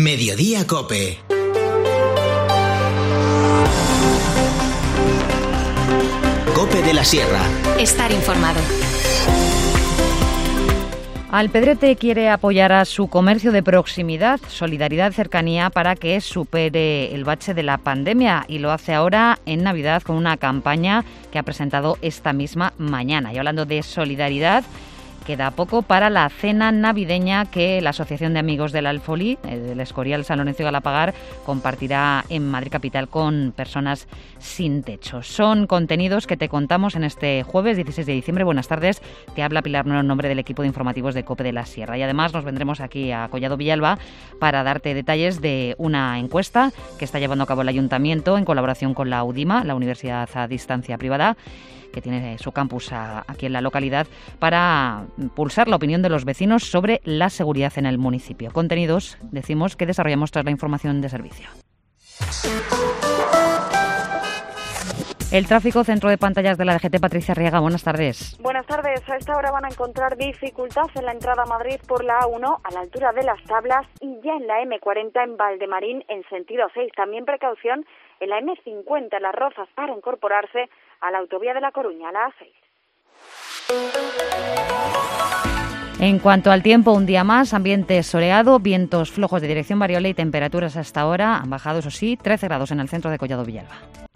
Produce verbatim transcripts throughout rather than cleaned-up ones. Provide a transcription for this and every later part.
Mediodía Cope. Cope de la Sierra. Estar informado. Alpedrete quiere apoyar a su comercio de proximidad, solidaridad, cercanía para que supere el bache de la pandemia, y lo hace ahora en Navidad con una campaña que ha presentado esta misma mañana. Y hablando de solidaridad, queda poco para la cena navideña que la Asociación de Amigos del Alfolí, del Escorial San Lorenzo y Galapagar, compartirá en Madrid capital con personas sin techo. Son contenidos que te contamos en este jueves dieciséis de diciembre. Buenas tardes, te habla Pilar Nuero en nombre del equipo de informativos de COPE de la Sierra. Y además nos vendremos aquí a Collado Villalba para darte detalles de una encuesta que está llevando a cabo el Ayuntamiento en colaboración con la UDIMA, la Universidad a Distancia Privada, que tiene su campus a, aquí en la localidad, para pulsar la opinión de los vecinos sobre la seguridad en el municipio. Contenidos, decimos, que desarrollamos tras la información de servicio. El tráfico, centro de pantallas de la D G T, Patricia Arriaga, buenas tardes. Buenas tardes. A esta hora van a encontrar dificultad en la entrada a Madrid por la A uno a la altura de Las Tablas y ya en la eme cuarenta en Valdemarín en sentido seis. También precaución en la eme cincuenta en Las Rozas para incorporarse a la autovía de La Coruña, a la A seis. En cuanto al tiempo, un día más, ambiente soleado, vientos flojos de dirección variable y temperaturas hasta ahora han bajado, eso sí, trece grados en el centro de Collado Villalba.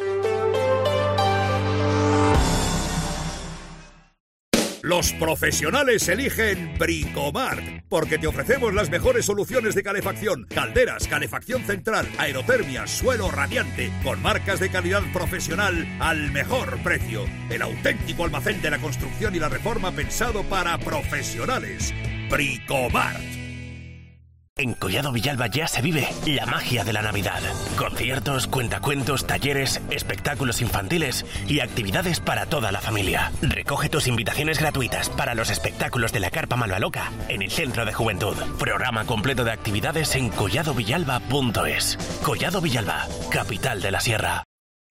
Los profesionales eligen Bricomart, porque te ofrecemos las mejores soluciones de calefacción, calderas, calefacción central, aerotermia, suelo radiante, con marcas de calidad profesional al mejor precio. El auténtico almacén de la construcción y la reforma pensado para profesionales. Bricomart. En Collado Villalba ya se vive la magia de la Navidad. Conciertos, cuentacuentos, talleres, espectáculos infantiles y actividades para toda la familia. Recoge tus invitaciones gratuitas para los espectáculos de la Carpa Malvaloca en el Centro de Juventud. Programa completo de actividades en collado villalba punto es. Collado Villalba, capital de la Sierra.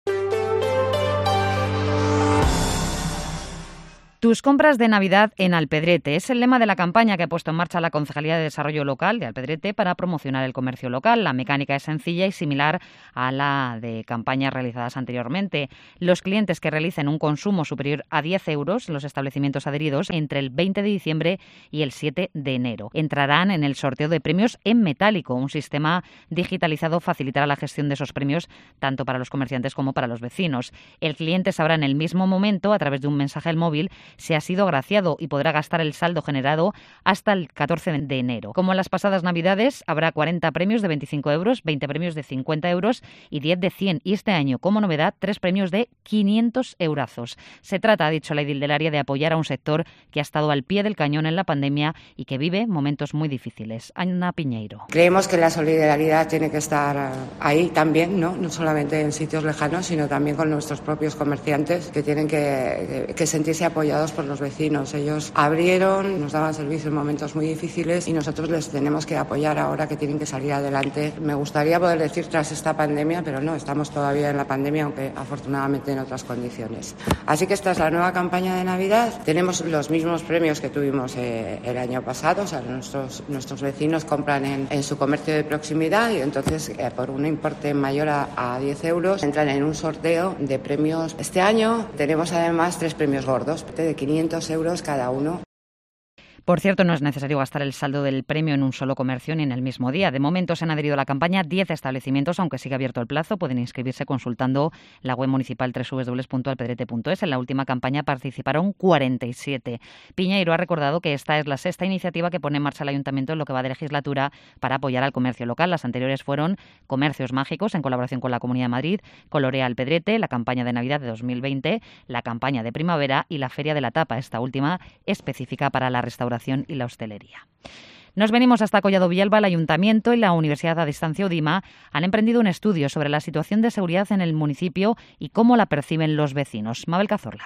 Tus compras de Navidad en Alpedrete es el lema de la campaña que ha puesto en marcha la Concejalía de Desarrollo Local de Alpedrete para promocionar el comercio local. La mecánica es sencilla y similar a la de campañas realizadas anteriormente. Los clientes que realicen un consumo superior a diez euros en los establecimientos adheridos entre el veinte de diciembre y el siete de enero entrarán en el sorteo de premios en metálico. Un sistema digitalizado facilitará la gestión de esos premios tanto para los comerciantes como para los vecinos. El cliente sabrá en el mismo momento, a través de un mensaje al móvil, se ha sido agraciado y podrá gastar el saldo generado hasta el catorce de enero. Como en las pasadas Navidades, habrá cuarenta premios de veinticinco euros, veinte premios de cincuenta euros y diez de cien. Y este año, como novedad, tres premios de quinientos eurazos. Se trata, ha dicho la edil del área, de apoyar a un sector que ha estado al pie del cañón en la pandemia y que vive momentos muy difíciles. Ana Piñeiro. Creemos que la solidaridad tiene que estar ahí también, ¿no? No solamente en sitios lejanos, sino también con nuestros propios comerciantes, que tienen que, que sentirse apoyados por los vecinos. Ellos abrieron, nos daban servicio en momentos muy difíciles y nosotros les tenemos que apoyar ahora que tienen que salir adelante. Me gustaría poder decir tras esta pandemia, pero no, estamos todavía en la pandemia, aunque afortunadamente en otras condiciones. Así que esta es la nueva campaña de Navidad. Tenemos los mismos premios que tuvimos eh, el año pasado, o sea, nuestros, nuestros vecinos compran en, en su comercio de proximidad y entonces eh, por un importe mayor a, a diez euros entran en un sorteo de premios. Este año tenemos además tres premios gordos de quinientos euros cada uno. Por cierto, no es necesario gastar el saldo del premio en un solo comercio ni en el mismo día. De momento se han adherido a la campaña diez establecimientos, aunque sigue abierto el plazo. Pueden inscribirse consultando la web municipal doble u doble u doble u punto alpedrete punto es. En la última campaña participaron cuarenta y siete. Piñeiro ha recordado que esta es la sexta iniciativa que pone en marcha el Ayuntamiento en lo que va de legislatura para apoyar al comercio local. Las anteriores fueron Comercios Mágicos, en colaboración con la Comunidad de Madrid, Colorea Alpedrete, la campaña de Navidad de dos mil veinte, la campaña de primavera y la Feria de la Tapa, esta última específica para la restauración y la hostelería. Nos venimos hasta Collado Villalba. El Ayuntamiento y la Universidad a Distancia UDIMA han emprendido un estudio sobre la situación de seguridad en el municipio y cómo la perciben los vecinos. Mabel Cazorla.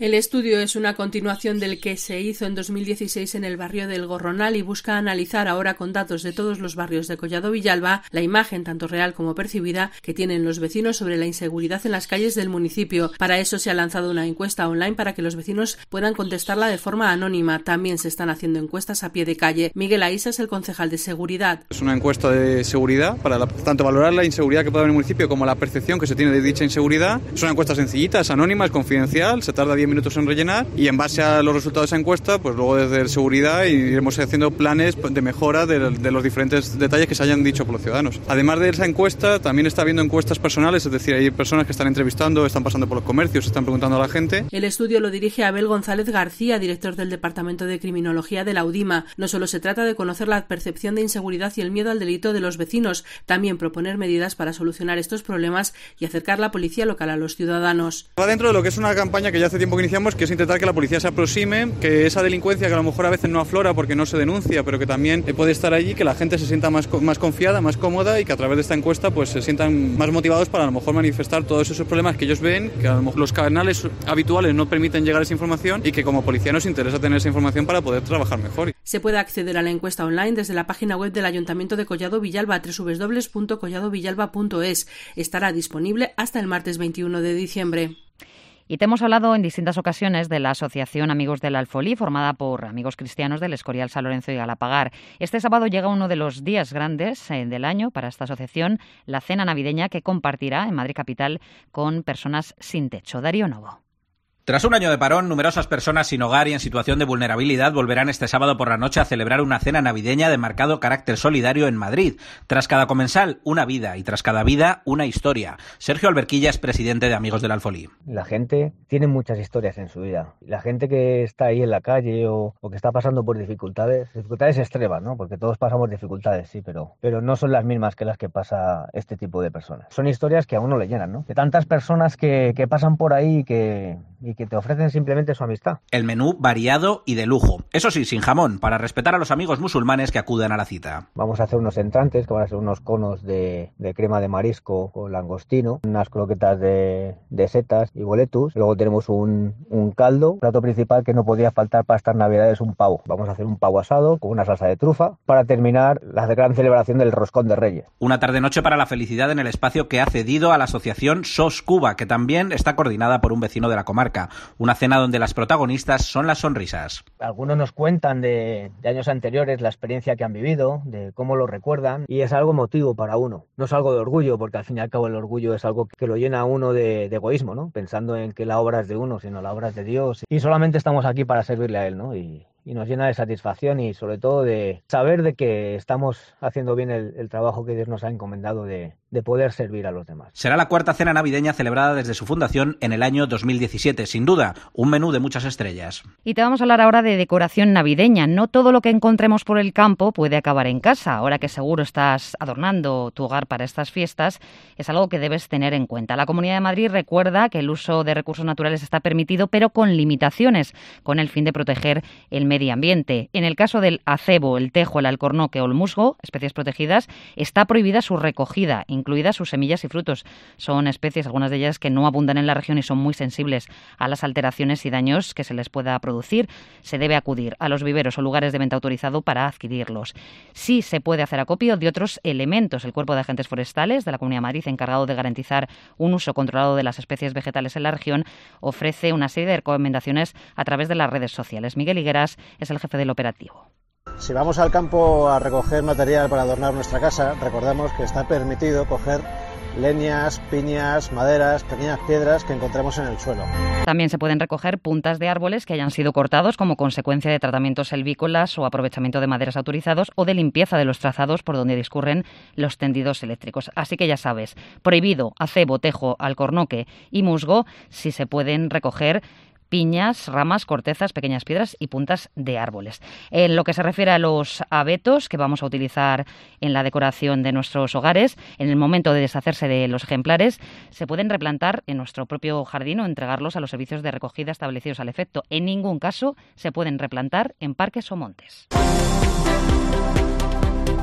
El estudio es una continuación del que se hizo en dos mil dieciséis en el barrio del Gorronal y busca analizar ahora con datos de todos los barrios de Collado Villalba la imagen, tanto real como percibida, que tienen los vecinos sobre la inseguridad en las calles del municipio. Para eso se ha lanzado una encuesta online para que los vecinos puedan contestarla de forma anónima. También se están haciendo encuestas a pie de calle. Miguel Aisa es el concejal de seguridad. Es una encuesta de seguridad para la, tanto valorar la inseguridad que puede haber en el municipio como la percepción que se tiene de dicha inseguridad. Es una encuesta sencillita, es anónima, es confidencial, se tarda diez minutos en rellenar y en base a los resultados de esa encuesta, pues luego desde seguridad iremos haciendo planes de mejora de, de los diferentes detalles que se hayan dicho por los ciudadanos. Además de esa encuesta, también está habiendo encuestas personales, es decir, hay personas que están entrevistando, están pasando por los comercios, están preguntando a la gente. El estudio lo dirige Abel González García, director del Departamento de Criminología de la UDIMA. No solo se trata de conocer la percepción de inseguridad y el miedo al delito de los vecinos, también proponer medidas para solucionar estos problemas y acercar la policía local a los ciudadanos. Va dentro de lo que es una campaña que ya hace tiempo que iniciamos, que es intentar que la policía se aproxime, que esa delincuencia que a lo mejor a veces no aflora porque no se denuncia, pero que también puede estar allí, que la gente se sienta más, más confiada, más cómoda y que a través de esta encuesta pues se sientan más motivados para a lo mejor manifestar todos esos problemas que ellos ven, que a lo mejor los canales habituales no permiten llegar a esa información y que como policía nos interesa tener esa información para poder trabajar mejor. Se puede acceder a la encuesta online desde la página web del Ayuntamiento de Collado Villalba, doble u doble u doble u punto collado villalba punto es. Estará disponible hasta el martes veintiuno de diciembre. Y te hemos hablado en distintas ocasiones de la Asociación Amigos del Alfolí, formada por amigos cristianos del Escorial, San Lorenzo y Galapagar. Este sábado llega uno de los días grandes eh, del año para esta asociación, la cena navideña que compartirá en Madrid capital con personas sin techo. Darío Novo. Tras un año de parón, numerosas personas sin hogar y en situación de vulnerabilidad volverán este sábado por la noche a celebrar una cena navideña de marcado carácter solidario en Madrid. Tras cada comensal, una vida y tras cada vida, una historia. Sergio Alberquilla es presidente de Amigos del Alfolí. La gente tiene muchas historias en su vida. La gente que está ahí en la calle o, o que está pasando por dificultades, dificultades extremas, ¿no? Porque todos pasamos dificultades, sí, pero, pero no son las mismas que las que pasa este tipo de personas. Son historias que a uno le llenan, ¿no? De tantas personas que, que pasan por ahí y que... y que te ofrecen simplemente su amistad. El menú variado y de lujo. Eso sí, sin jamón, para respetar a los amigos musulmanes que acudan a la cita. Vamos a hacer unos entrantes, que van a ser unos conos de, de crema de marisco con langostino, unas croquetas de, de setas y boletus. Luego tenemos un, un caldo, plato principal que no podía faltar para estas navidades, un pavo. Vamos a hacer un pavo asado con una salsa de trufa para terminar la gran celebración del Roscón de Reyes. Una tarde-noche para la felicidad en el espacio que ha cedido a la asociación S O S Cuba, que también está coordinada por un vecino de la comarca. Una cena donde las protagonistas son las sonrisas. Algunos nos cuentan de, de años anteriores la experiencia que han vivido, de cómo lo recuerdan, y es algo emotivo para uno. No es algo de orgullo, porque al fin y al cabo el orgullo es algo que lo llena a uno de, de egoísmo, ¿no? Pensando en que la obra es de uno, sino la obra es de Dios. Y solamente estamos aquí para servirle a Él, ¿no? Y, y nos llena de satisfacción y sobre todo de saber de que estamos haciendo bien el, el trabajo que Dios nos ha encomendado de, de poder servir a los demás. Será la cuarta cena navideña celebrada desde su fundación en el año dos mil diecisiete. Sin duda, un menú de muchas estrellas. Y te vamos a hablar ahora de decoración navideña. No todo lo que encontremos por el campo puede acabar en casa. Ahora que seguro estás adornando tu hogar para estas fiestas, es algo que debes tener en cuenta. La Comunidad de Madrid recuerda que el uso de recursos naturales está permitido, pero con limitaciones, con el fin de proteger el medio ambiente. En el caso del acebo, el tejo, el alcornoque o el musgo, especies protegidas, está prohibida su recogida, incluidas sus semillas y frutos. Son especies, algunas de ellas, que no abundan en la región y son muy sensibles a las alteraciones y daños que se les pueda producir. Se debe acudir a los viveros o lugares de venta autorizado para adquirirlos. Sí se puede hacer acopio de otros elementos. El Cuerpo de Agentes Forestales de la Comunidad de Madrid, encargado de garantizar un uso controlado de las especies vegetales en la región, ofrece una serie de recomendaciones a través de las redes sociales. Miguel Higueras es el jefe del operativo. Si vamos al campo a recoger material para adornar nuestra casa, recordemos que está permitido coger leñas, piñas, maderas, pequeñas piedras que encontremos en el suelo. También se pueden recoger puntas de árboles que hayan sido cortados como consecuencia de tratamientos selvícolas o aprovechamiento de maderas autorizados o de limpieza de los trazados por donde discurren los tendidos eléctricos. Así que ya sabes, prohibido acebo, tejo, alcornoque y musgo si se pueden recoger piñas, ramas, cortezas, pequeñas piedras y puntas de árboles. En lo que se refiere a los abetos que vamos a utilizar en la decoración de nuestros hogares, en el momento de deshacerse de los ejemplares, se pueden replantar en nuestro propio jardín o entregarlos a los servicios de recogida establecidos al efecto. En ningún caso se pueden replantar en parques o montes.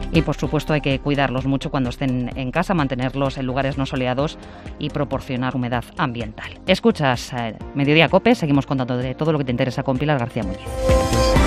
y por supuesto hay que cuidarlos mucho cuando estén en casa, mantenerlos en lugares no soleados y proporcionar humedad ambiental. Escuchas eh, Mediodía COPE, seguimos contando de todo lo que te interesa con Pilar García Muñiz.